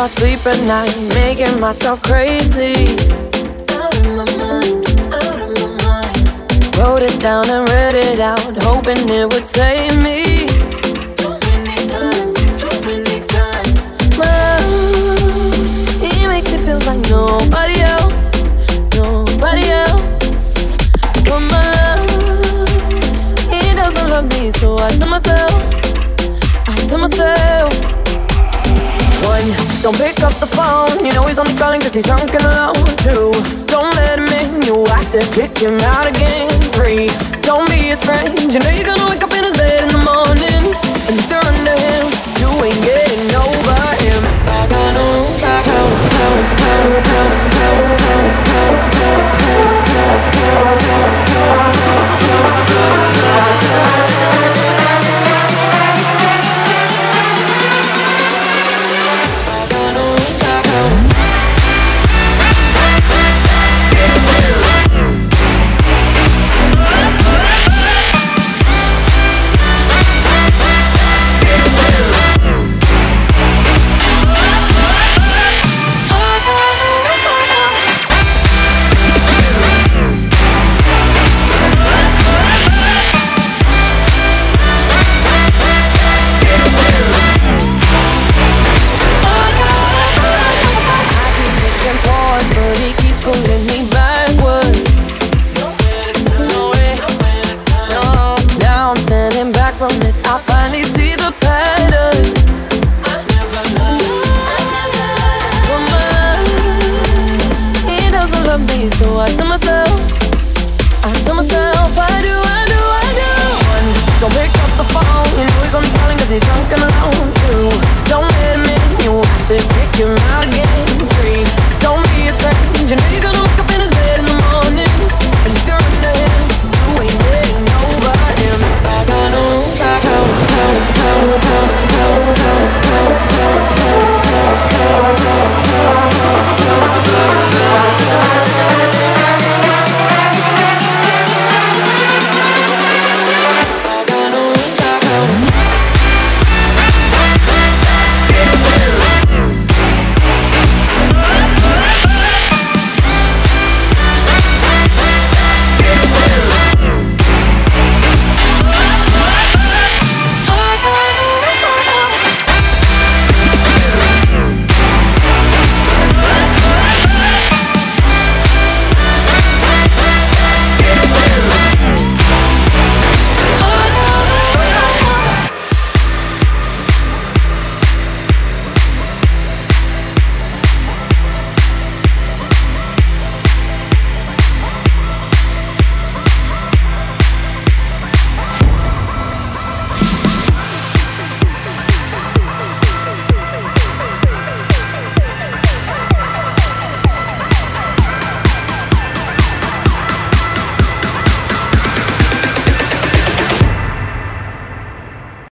I sleep at night, making myself crazy. Out of my mind, out of my mind. Wrote it down and read it out, hoping it would save me. Too many times, too many times. My love, he makes it feel like nobody else, nobody else. But my love, he doesn't love me, so I tell myself, one, don't pick up the phone. You know he's only calling cause he's drunk and alone. Two, don't let him in. You have to kick him out again. Three, don't be his friend. You know you're gonna wake up in his bed in the morning, and if you're under him, you ain't getting over him. I got no rules, I he's drunk and alone. Two, don't let him in. You have to kick him out again.